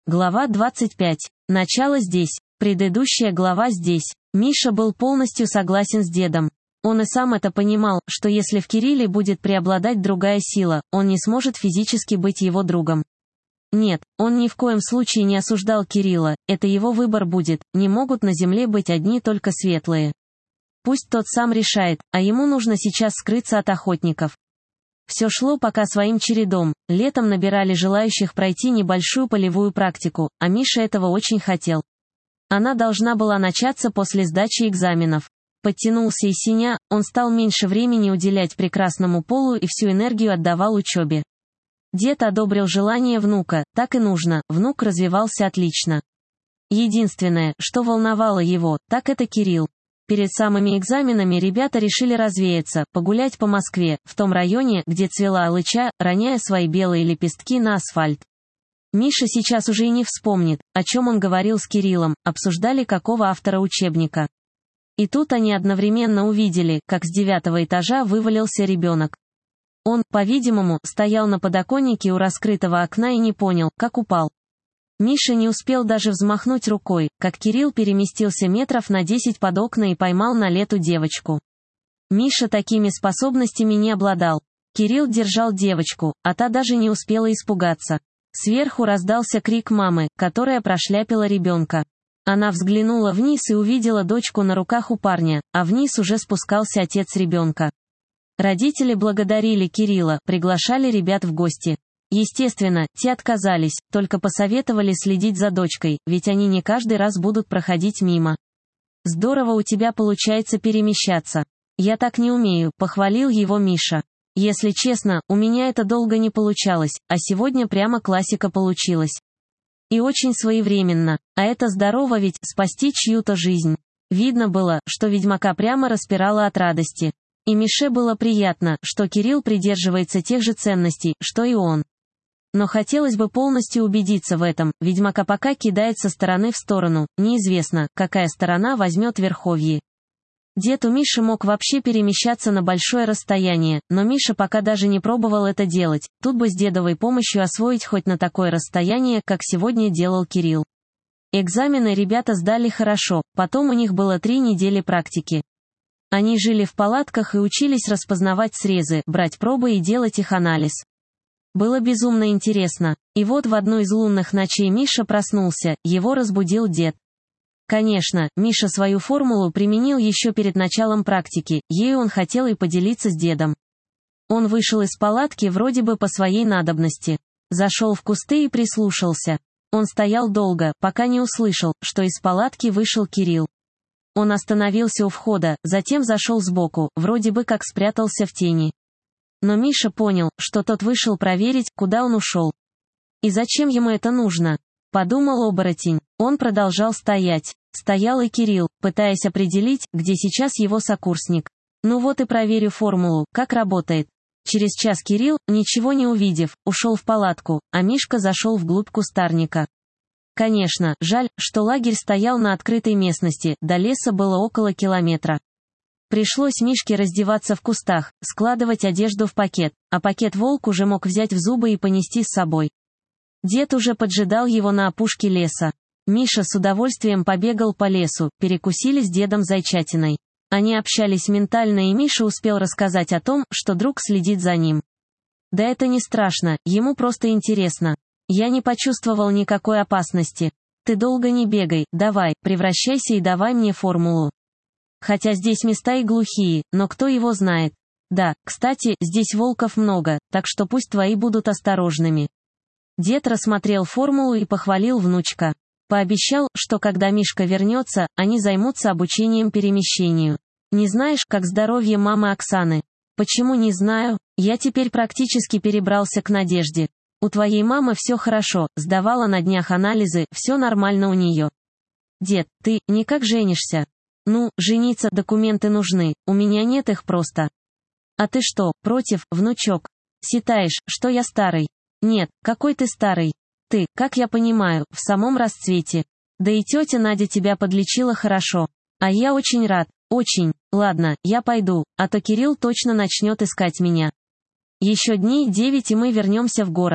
Глава 25. Начало здесь. Предыдущая глава здесь. Миша был полностью согласен с дедом. Он и сам это понимал, что если в Кирилле будет преобладать другая сила, он не сможет физически быть его другом. Нет, он ни в коем случае не осуждал Кирилла, это его выбор будет, не могут на земле быть одни только светлые. Пусть тот сам решает, а ему нужно сейчас скрыться от охотников. Все шло пока своим чередом, летом набирали желающих пройти небольшую полевую практику, а Миша этого очень хотел. Она должна была начаться после сдачи экзаменов. Подтянулся и синя, он стал меньше времени уделять прекрасному полу и всю энергию отдавал учебе. Дед одобрил желание внука, так и нужно, внук развивался отлично. Единственное, что волновало его, так это Кирилл. Перед самыми экзаменами ребята решили развеяться, погулять по Москве, в том районе, где цвела алыча, роняя свои белые лепестки на асфальт. Миша сейчас уже и не вспомнит, о чем он говорил с Кириллом, обсуждали какого автора учебника. И тут они одновременно увидели, как с 9-го этажа вывалился ребенок. Он, по-видимому, стоял на подоконнике у раскрытого окна и не понял, как упал. Миша не успел даже взмахнуть рукой, как Кирилл переместился метров на 10 под окна и поймал на лету девочку. Миша такими способностями не обладал. Кирилл держал девочку, а та даже не успела испугаться. Сверху раздался крик мамы, которая прошляпила ребенка. Она взглянула вниз и увидела дочку на руках у парня, а вниз уже спускался отец ребенка. Родители благодарили Кирилла, приглашали ребят в гости. Естественно, те отказались, только посоветовали следить за дочкой, ведь они не каждый раз будут проходить мимо. «Здорово у тебя получается перемещаться. Я так не умею», — похвалил его Миша. «Если честно, у меня это долго не получалось, а сегодня прямо классика получилась. И очень своевременно, а это здорово ведь, спасти чью-то жизнь». Видно было, что ведьмака прямо распирало от радости. И Мише было приятно, что Кирилл придерживается тех же ценностей, что и он. Но хотелось бы полностью убедиться в этом, ведьмака пока кидает со стороны в сторону, неизвестно, какая сторона возьмет верховье. Дед у Миши мог вообще перемещаться на большое расстояние, но Миша пока даже не пробовал это делать, тут бы с дедовой помощью освоить хоть на такое расстояние, как сегодня делал Кирилл. Экзамены ребята сдали хорошо, потом у них было 3 недели практики. Они жили в палатках и учились распознавать срезы, брать пробы и делать их анализ. Было безумно интересно. И вот в одну из лунных ночей Миша проснулся, его разбудил дед. Конечно, Миша свою формулу применил еще перед началом практики, ею он хотел и поделиться с дедом. Он вышел из палатки вроде бы по своей надобности. Зашел в кусты и прислушался. Он стоял долго, пока не услышал, что из палатки вышел Кирилл. Он остановился у входа, затем зашел сбоку, вроде бы как спрятался в тени. Но Миша понял, что тот вышел проверить, куда он ушел. И зачем ему это нужно? Подумал оборотень. Он продолжал стоять. Стоял и Кирилл, пытаясь определить, где сейчас его сокурсник. Ну вот и проверю формулу, как работает. Через час Кирилл, ничего не увидев, ушел в палатку, а Мишка зашел вглубь кустарника. Конечно, жаль, что лагерь стоял на открытой местности, до леса было около километра. Пришлось Мишке раздеваться в кустах, складывать одежду в пакет, а пакет волк уже мог взять в зубы и понести с собой. Дед уже поджидал его на опушке леса. Миша с удовольствием побегал по лесу, перекусили с дедом зайчатиной. Они общались ментально, и Миша успел рассказать о том, что друг следит за ним. Да это не страшно, ему просто интересно. Я не почувствовал никакой опасности. Ты долго не бегай, давай, превращайся и давай мне формулу. Хотя здесь места и глухие, но кто его знает. Да, кстати, здесь волков много, так что пусть твои будут осторожными. Дед рассмотрел формулу и похвалил внучка. Пообещал, что когда Мишка вернется, они займутся обучением перемещению. Не знаешь, как здоровье мамы Оксаны? Почему не знаю? Я теперь практически перебрался к Надежде. У твоей мамы все хорошо, сдавала на днях анализы, все нормально у нее. Дед, ты никак женишься? Ну, жениться, документы нужны, у меня нет их просто. А ты что, против, внучок? Считаешь, что я старый? Нет, какой ты старый? Ты, как я понимаю, в самом расцвете. Да и тетя Надя тебя подлечила хорошо. А я очень рад, очень. Ладно, я пойду, а то Кирилл точно начнет искать меня. Еще дней 9 и мы вернемся в город.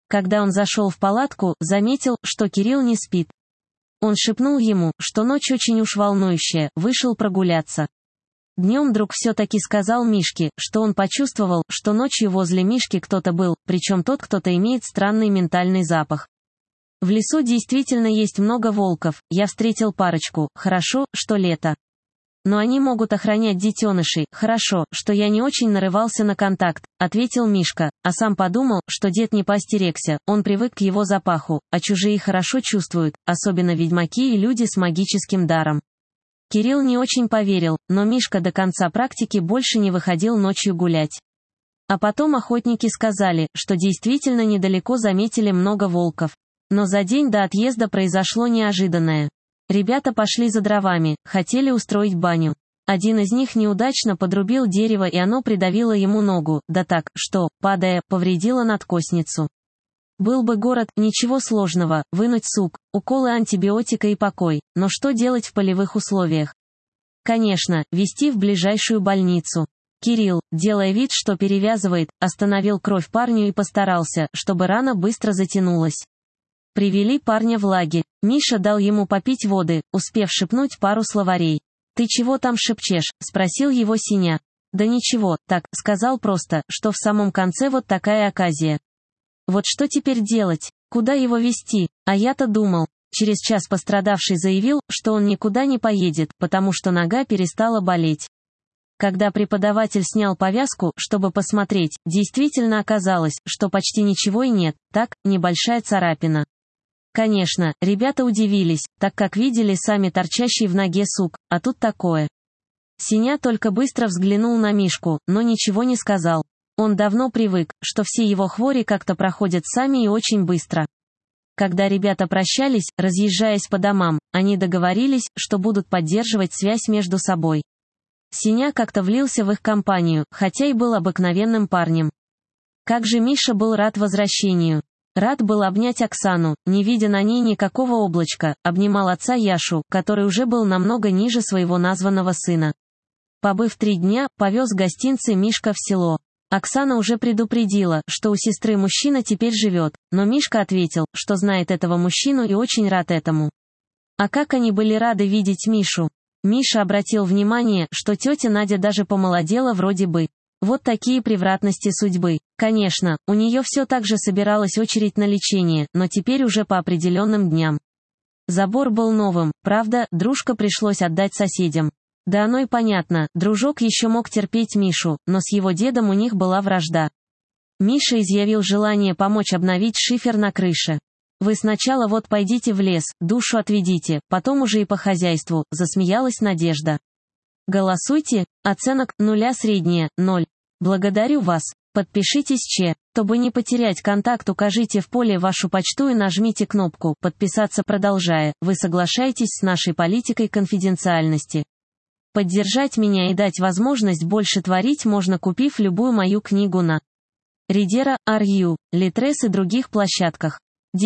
Когда он зашел в палатку, заметил, что Кирилл не спит. Он шепнул ему, что ночь очень уж волнующая, вышел прогуляться. Днем друг все-таки сказал Мишке, что он почувствовал, что ночью возле Мишки кто-то был, причем тот кто-то имеет странный ментальный запах. В лесу действительно есть много волков, я встретил парочку, хорошо, что лето. Но они могут охранять детенышей, хорошо, что я не очень нарывался на контакт, ответил Мишка, а сам подумал, что дед не поостерегся, он привык к его запаху, а чужие хорошо чувствуют, особенно ведьмаки и люди с магическим даром. Кирилл не очень поверил, но Мишка до конца практики больше не выходил ночью гулять. А потом охотники сказали, что действительно недалеко заметили много волков. Но за день до отъезда произошло неожиданное. Ребята пошли за дровами, хотели устроить баню. Один из них неудачно подрубил дерево, и оно придавило ему ногу, да так, что, падая, повредило надкосницу. Был бы город, ничего сложного, вынуть сук, уколы антибиотика и покой, но что делать в полевых условиях? Конечно, везти в ближайшую больницу. Кирилл, делая вид, что перевязывает, остановил кровь парню и постарался, чтобы рана быстро затянулась. Привели парня в лагерь. Миша дал ему попить воды, успев шепнуть пару словарей. «Ты чего там шепчешь?» — спросил его Синя. «Да ничего, так», — сказал просто, что в самом конце вот такая оказия. Вот что теперь делать? Куда его везти? А я-то думал. Через час пострадавший заявил, что он никуда не поедет, потому что нога перестала болеть. Когда преподаватель снял повязку, чтобы посмотреть, действительно оказалось, что почти ничего и нет, так, небольшая царапина. Конечно, ребята удивились, так как видели сами торчащий в ноге сук, а тут такое. Синя только быстро взглянул на Мишку, но ничего не сказал. Он давно привык, что все его хвори как-то проходят сами и очень быстро. Когда ребята прощались, разъезжаясь по домам, они договорились, что будут поддерживать связь между собой. Синя как-то влился в их компанию, хотя и был обыкновенным парнем. Как же Миша был рад возвращению. Рад был обнять Оксану, не видя на ней никакого облачка, обнимал отца Яшу, который уже был намного ниже своего названного сына. Побыв 3 дня, повез гостинцы Мишка в село. Оксана уже предупредила, что у сестры мужчина теперь живет, но Мишка ответил, что знает этого мужчину и очень рад этому. А как они были рады видеть Мишу. Миша обратил внимание, что тетя Надя даже помолодела вроде бы. Вот такие превратности судьбы. Конечно, у нее все так же собиралась очередь на лечение, но теперь уже по определенным дням. Забор был новым, правда, дружка пришлось отдать соседям. Да оно и понятно, дружок еще мог терпеть Мишу, но с его дедом у них была вражда. Миша изъявил желание помочь обновить шифер на крыше. «Вы сначала вот пойдите в лес, душу отведите, потом уже и по хозяйству», — засмеялась Надежда. «Голосуйте, оценок, 0 средняя, 0. Благодарю вас. Подпишитесь чтобы не потерять контакт, укажите в поле вашу почту и нажмите кнопку «Подписаться», продолжая, вы соглашаетесь с нашей политикой конфиденциальности. Поддержать меня и дать возможность больше творить можно, купив любую мою книгу на Readera, RU, Litres и других площадках.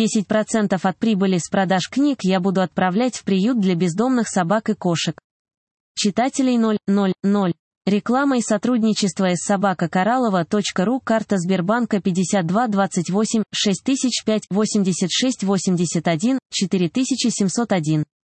10% от прибыли с продаж книг я буду отправлять в приют для бездомных собак и кошек. Читателей 000. Реклама и сотрудничество с собакакоралова.ру. Карта Сбербанка 52 28 6005 86 81 4701.